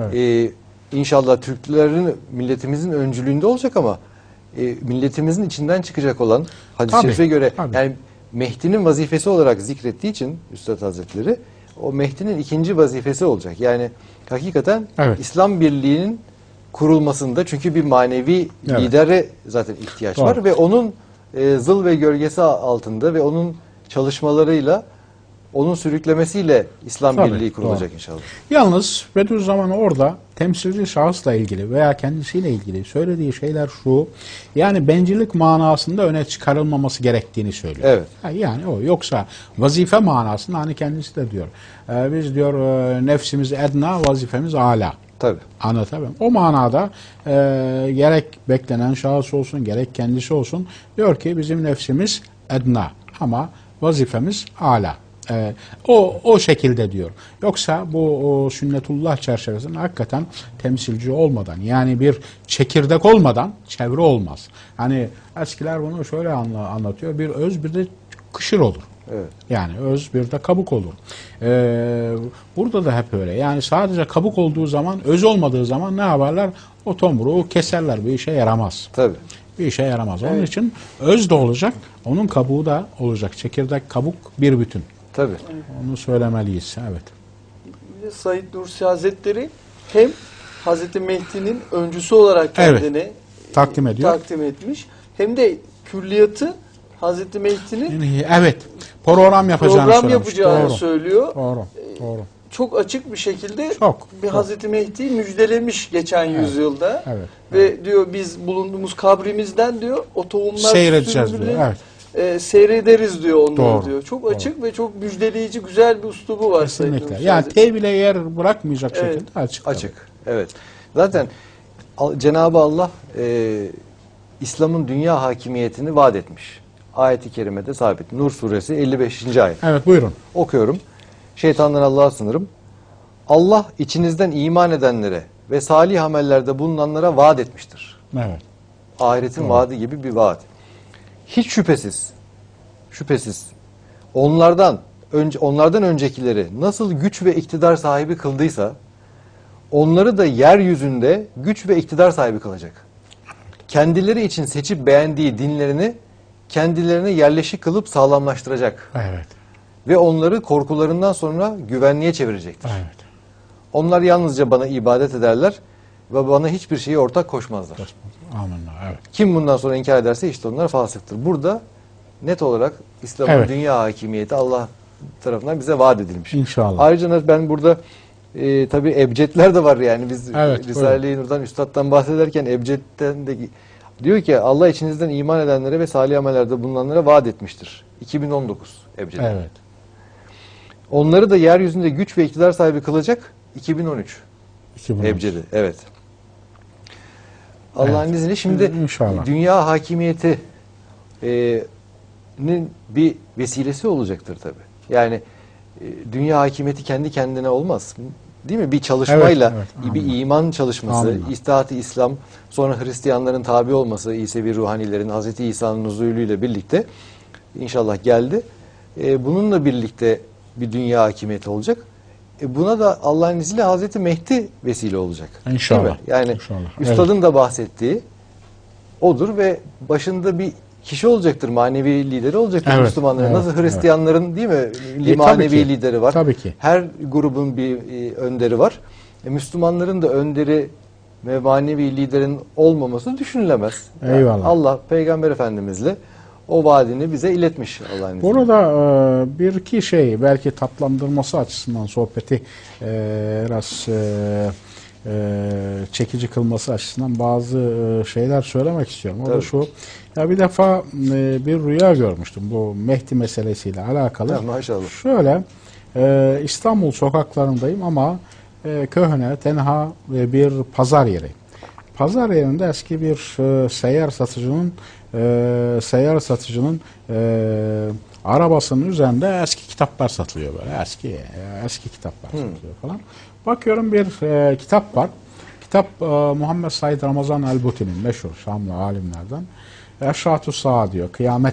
inşallah Türklerin, milletimizin öncülüğünde olacak ama milletimizin içinden çıkacak olan hadis-i şerife göre yani Mehdi'nin vazifesi olarak zikrettiği için Üstad Hazretleri o Mehdi'nin ikinci vazifesi olacak. Yani hakikaten İslam birliğinin kurulmasında çünkü bir manevi lidere zaten ihtiyaç var ve onun zıl ve gölgesi altında ve onun çalışmalarıyla, onun sürüklemesiyle İslam Tabii, birliği kurulacak doğru. inşallah. Yalnız Bediüzzaman orada temsilci şahısla ilgili veya kendisiyle ilgili söylediği şeyler şu, yani bencillik manasında öne çıkarılmaması gerektiğini söylüyor. Evet. Yani o, yoksa vazife manasında hani kendisi de diyor, biz diyor nefsimiz edna, vazifemiz ala. Tabii. Anlatabilirim. O manada gerek beklenen şahıs olsun, gerek kendisi olsun, diyor ki bizim nefsimiz edna ama vazifemiz ala. O şekilde diyor. Yoksa bu sünnetullah çerçevesinde hakikaten temsilci olmadan, yani bir çekirdek olmadan çevre olmaz. Hani eskiler bunu şöyle anlatıyor. Bir öz bir de kışır olur. Evet. Yani öz bir de kabuk olur. Burada da hep öyle. Yani sadece kabuk olduğu zaman, öz olmadığı zaman ne yaparlar? O tomruğu keserler. Bir işe yaramaz. Tabii. Bir işe yaramaz. Onun için öz de olacak, onun kabuğu da olacak. Çekirdek, kabuk bir bütün. Tabii. Onu söylemeliyiz. Evet. Bir de Said Nursi Hazretleri hem Hazreti Mehdi'nin öncüsü olarak kendini Takdim ediyor. takdim etmiş, hem de külliyatı Hazreti Mehdi'nin Evet. Program yapacağını program söylemiş. yapacağını Doğru. söylüyor. Doğru. Doğru. Çok açık bir şekilde Çok, bir çok. Hazreti Mehdi'yi müjdelemiş geçen yüzyılda. Evet. Ve diyor biz bulunduğumuz kabrimizden diyor o tohumlar Seyredeceğiz sürümünü, diyor. Evet. Seyrederiz diyor onları Doğru, diyor. Çok açık ve çok müjdeleyici güzel bir üslubu var. Said Kesinlikle. Nursi Yani Hazretleri. tevhile yer bırakmayacak Evet. şekilde açık. Açık. Evet. Zaten Cenab-ı Allah İslam'ın dünya hakimiyetini vaat etmiş. Ayet-i kerimede sabit. Nur suresi 55. ayet. Evet, buyurun. Okuyorum. Şeytandan Allah'a sınırım. Allah içinizden iman edenlere ve salih amellerde bulunanlara vaat etmiştir. Evet. Ahiretin vaadi gibi bir vaat. Hiç şüphesiz onlardan öncekileri nasıl güç ve iktidar sahibi kıldıysa onları da yeryüzünde güç ve iktidar sahibi kılacak. Kendileri için seçip beğendiği dinlerini kendilerine yerleşik kılıp sağlamlaştıracak. Evet. Ve onları korkularından sonra güvenliğe çevirecektir. Evet. Onlar yalnızca bana ibadet ederler ve bana hiçbir şeyi ortak koşmazlar. Amenna. Evet. Kim bundan sonra inkar ederse işte onlar fasıktır. Burada net olarak İslam'ın Evet. dünya hakimiyeti Allah tarafından bize vaat edilmiş. İnşallah. Ayrıca ben burada tabii ebcedler de var yani biz Evet, Risale-i Nur'dan, Üstad'dan bahsederken ebcedden de diyor ki Allah içinizden iman edenlere ve salih amellerde bulunanlara vaat etmiştir. 2019 ebced. Evet. Onları da yeryüzünde güç ve iktidar sahibi kılacak 2013 2013. ebcedi. Evet. Allah'ın izniyle şimdi İnşallah. dünya hakimiyetinin bir vesilesi olacaktır tabii. Yani dünya hakimiyeti kendi kendine olmaz. Değil mi? Bir çalışmayla, Evet, evet, bir anladım. iman çalışması, Anladım. İstihat-ı İslam, sonra Hristiyanların tabi olması, İsevi ruhanilerin, Hz. İsa'nın nuzulüyle birlikte inşallah geldi. Bununla birlikte bir dünya hakimiyeti olacak. Buna da Allah'ın izniyle Hazreti Mehdi vesile olacak. İnşallah. Değil mi? Yani İnşallah. Üstad'ın da bahsettiği odur ve başında bir kişi olacaktır, manevi lideri olacaktır Evet, Müslümanların. evet, Nasıl Hristiyanların değil mi? Tabii Manevi ki. lideri var. Tabii ki. Her grubun bir önderi var. Müslümanların da önderi ve manevi liderin olmaması düşünülemez. Yani Eyvallah. Allah Peygamber Efendimizle o vaadini bize iletmiş Allah'ın izniyle. Burada bir iki şey belki tatlandırması açısından sohbeti biraz çekici kılması açısından bazı şeyler söylemek istiyorum. O da Tabii. şu, ya bir defa bir rüya görmüştüm bu Mehdi meselesiyle alakalı. Ha, maşallah. Şöyle İstanbul sokaklarındayım ama köhne, tenha bir pazar yeri. Pazar yerinde eski bir seyyar satıcının arabasının üzerinde eski kitaplar satılıyor böyle. Eski kitaplar satılıyor falan. Bakıyorum bir kitap var. Kitap Muhammed Said Ramazan el-Buti'nin, meşhur Şamlı alimlerden. Eşrat-ı Sa'a diyor.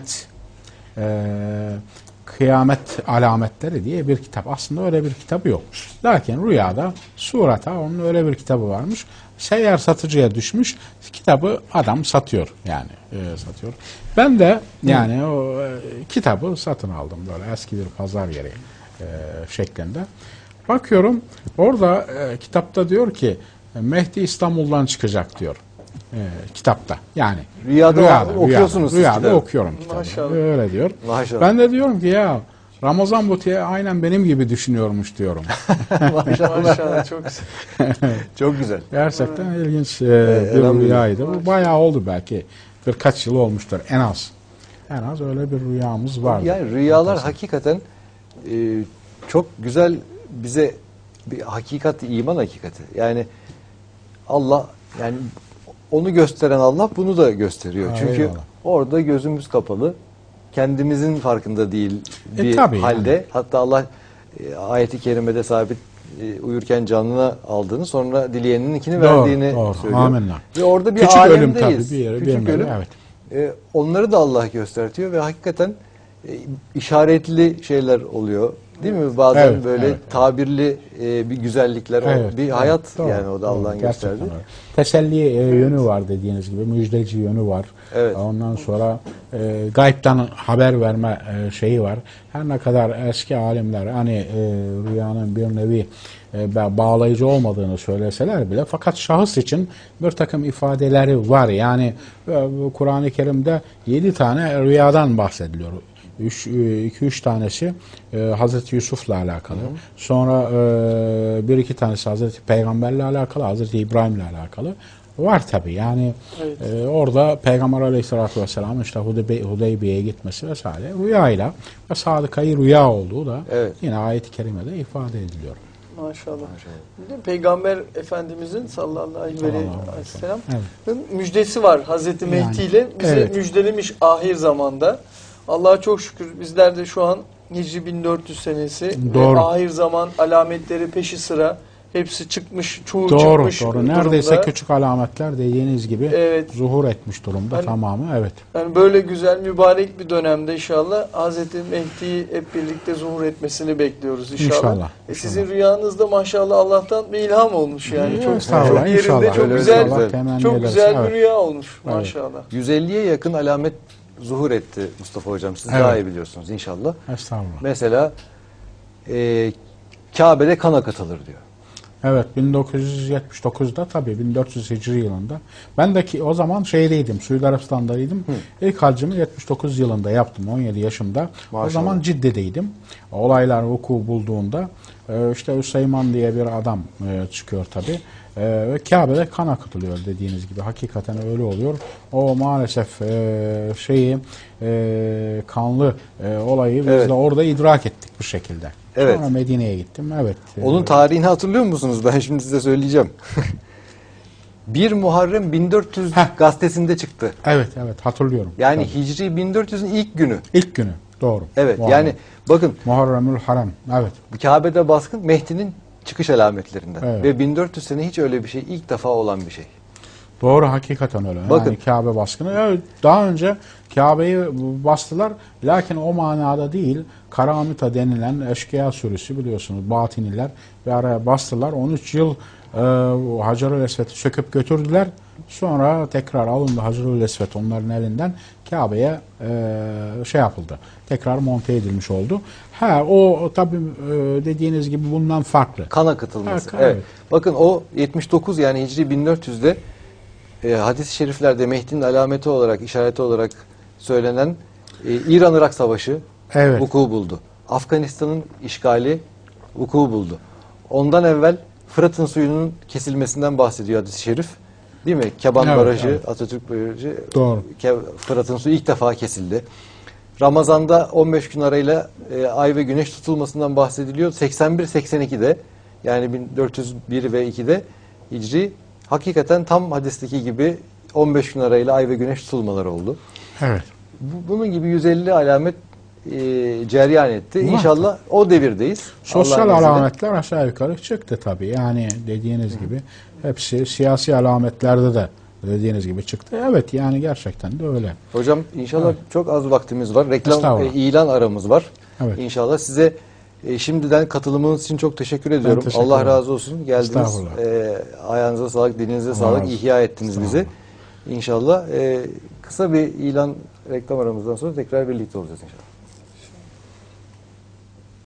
Kıyamet alametleri diye bir kitap. Aslında öyle bir kitabı yok. Lakin rüyada surata onun öyle bir kitabı varmış. Seyyar satıcıya düşmüş. Kitabı adam satıyor yani. Satıyor. Ben de yani o kitabı satın aldım böyle eski bir pazar yeri şeklinde. Bakıyorum orada kitapta diyor ki Mehdi İstanbul'dan çıkacak diyor. kitapta. Yani Rüyada okuyorsunuz siz Rüyada kitabı. okuyorum kitabı. Maşallah. Öyle diyor. Maşallah. Ben de diyorum ki ya Ramazan Butiye aynen benim gibi düşünüyormuş diyorum. Maşallah çok güzel. Çok güzel. Gerçekten ilginç bir elhamdülillah. rüyaydı. Bu bayağı oldu belki. Birkaç yıl olmuştur en az. En az öyle bir rüyamız vardı. Yani rüyalar hakikaten çok güzel, bize bir hakikati, iman hakikati. Yani Allah, yani onu gösteren Allah bunu da gösteriyor. Ha, Çünkü eyvallah. orada gözümüz kapalı. Kendimizin farkında değil bir tabii halde. yani. Hatta Allah ayeti kerimede sabit uyurken canına aldığını, sonra dileyenininkini verdiğini söylüyor. Amenna. Ve orada bir Küçük ölüm alemdeyiz. tabii bir yere Küçük bir ölüm. evet. Onları da Allah göstertiyor ve hakikaten işaretli şeyler oluyor. Değil mi? Bazen Evet, böyle evet. tabirli bir güzellikler, Evet, bir hayat doğru, yani o da doğru, Allah'ın gerçekten gösterdiği. öyle. Teselli yönü var dediğiniz gibi, müjdeci yönü var. Evet. Ondan sonra gaybtan haber verme şeyi var. Her ne kadar eski alimler hani rüyanın bir nevi bağlayıcı olmadığını söyleseler bile, fakat şahıs için bir takım ifadeleri var. Yani Kur'an-ı Kerim'de 7 tane rüyadan bahsediliyor. 2-3 tanesi Hazreti Yusuf'la alakalı. Sonra 1-2 tanesi Hazreti Peygamber'le alakalı, Hazreti İbrahim'le alakalı. Var tabi yani Evet. orada Peygamber Aleyhisselatü Vesselam'ın işte Hudeybiye'ye gitmesi vesaire rüyayla ve sadıkayı rüya olduğu da yine ayet-i kerimede ifade ediliyor. Maşallah. Bir de Peygamber Efendimizin sallallahu aleyhi ve sellem'in müjdesi var. Hazreti Mehdi ile bize müjdelemiş ahir zamanda. Allah'a çok şükür bizler de şu an Hicri 1400 senesi ve ahir zaman alametleri peşi sıra hepsi çıkmış, çoğu çıkmış Doğru. Neredeyse durumda. küçük alametler dediğiniz gibi zuhur etmiş durumda tamamı. Evet. Yani böyle güzel mübarek bir dönemde inşallah Hazreti Mehdi'yi hep birlikte zuhur etmesini bekliyoruz inşallah. Sizin rüyanızda maşallah Allah'tan bir ilham olmuş yani. Çok yerinde, inşallah. çok güzel bir rüya olmuş maşallah. 150'ye yakın alamet zuhur etti Mustafa Hocam. Siz daha iyi biliyorsunuz inşallah. Estağfurullah. Mesela Kabe'de kan akıtılır diyor. Evet, 1979'da tabii 1400 Hicri yılında. Ben de ki o zaman şeydeydim, Suudi Arabistan'daydım. İlk hacımı 79 yılında yaptım, 17 yaşımda. Maşallah. O zaman Cidde'deydim. Olaylar vuku bulduğunda işte Hüseyman diye bir adam çıkıyor tabii. Ve Kabe'de kan akıtılıyor dediğiniz gibi. Hakikaten öyle oluyor. O maalesef kanlı olayı biz de orada idrak ettik bu şekilde. Evet. Sonra Medine'ye gittim. Evet. Onun tarihini hatırlıyor musunuz? Ben şimdi size söyleyeceğim. 1 Muharrem 1400 gazetesinde çıktı. Evet hatırlıyorum. Yani tabii. Hicri 1400'ün ilk günü. İlk günü. Doğru. Evet. Muharrem. Yani bakın Muharremül Harem. Evet. Kabe'de baskın Mehdi'nin çıkış alametlerinden. Evet. Ve 1400 sene hiç öyle bir şey, ilk defa olan bir şey. Doğru, hakikaten öyle. Bakın. Yani Kabe baskını. Evet, daha önce Kabe'yi bastılar. Lakin o manada değil. Karamita denilen eşkıya sürüsü biliyorsunuz. Batiniler bir araya bastılar. 13 yıl Hacer-ül Esved'i söküp götürdüler. Sonra tekrar alındı Hacer-ül Esved onların elinden. Kabe'ye yapıldı. Tekrar monte edilmiş oldu. O tabii dediğiniz gibi bundan farklı. Kan akıtılması. Evet. Evet. Bakın o 79 yani Hicri 1400'de hadis-i şeriflerde Mehdi'nin alameti olarak, işareti olarak söylenen İran-Irak Savaşı vuku buldu. Afganistan'ın işgali vuku buldu. Ondan evvel Fırat'ın suyunun kesilmesinden bahsediyor hadis-i şerif. Değil mi? Keban Barajı, Atatürk Barajı. Doğru. Fırat'ın suyu ilk defa kesildi. Ramazan'da 15 gün arayla ay ve güneş tutulmasından bahsediliyor. 81-82'de yani 1401 ve 2'de Hicri hakikaten tam hadisteki gibi 15 gün arayla ay ve güneş tutulmaları oldu. Evet. Bunun gibi 150 alamet cereyan etti. İnşallah o devirdeyiz. Sosyal alametler aşağı yukarı çıktı tabii. Yani dediğiniz gibi hepsi siyasi alametlerde de dediğiniz gibi çıktı. Evet yani gerçekten de öyle. Hocam inşallah çok az vaktimiz var. Reklam ilan aramız var. Evet. İnşallah size şimdiden katılımınız için çok teşekkür ediyorum. Teşekkür Allah ederim. razı olsun. Geldiniz. Ayağınıza sağlık, dilinize sağlık. İhya ettiniz bizi. İnşallah kısa bir ilan reklam aramızdan sonra tekrar birlikte olacağız inşallah.